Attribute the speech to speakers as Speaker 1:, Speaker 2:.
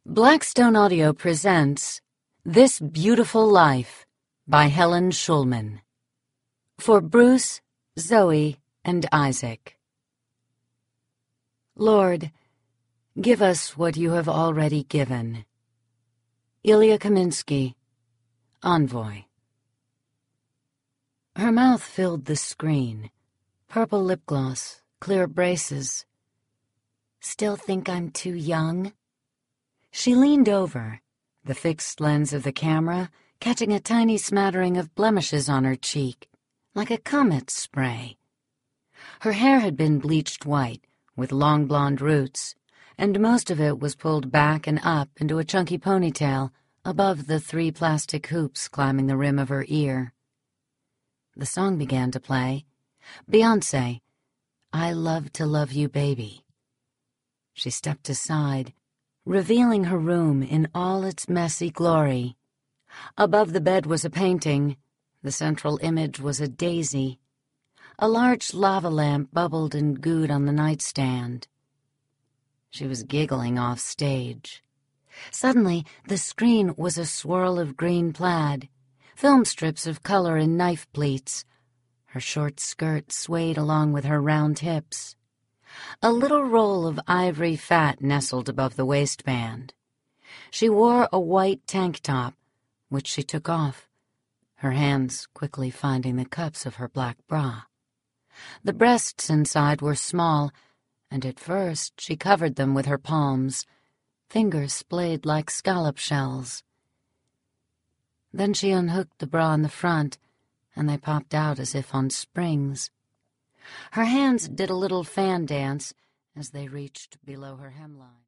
Speaker 1: Blackstone Audio presents This Beautiful Life by Helen Schulman. For Bruce, Zoe, and Isaac. Lord, give us what you have already given. Ilya Kaminsky, Envoy. Her mouth filled the screen. Purple lip gloss, clear braces. Still think I'm too young? She leaned over, the fixed lens of the camera catching a tiny smattering of blemishes on her cheek, like a comet's spray. Her hair had been bleached white, with long blonde roots, and most of it was pulled back and up into a chunky ponytail above the 3 plastic hoops climbing the rim of her ear. The song began to play. Beyoncé, I Love to Love You Baby. She stepped aside, revealing her room in all its messy glory. Above the bed was a painting. The central image was a daisy. A large lava lamp bubbled and gooed on the nightstand. She was giggling off stage. Suddenly, the screen was a swirl of green plaid, film strips of color in knife pleats. Her short skirt swayed along with her round hips. A little roll of ivory fat nestled above the waistband. She wore a white tank top, which she took off, her hands quickly finding the cups of her black bra. The breasts inside were small, and at first she covered them with her palms, fingers splayed like scallop shells. Then she unhooked the bra in the front, and they popped out as if on springs. Her hands did a little fan dance as they reached below her hemline.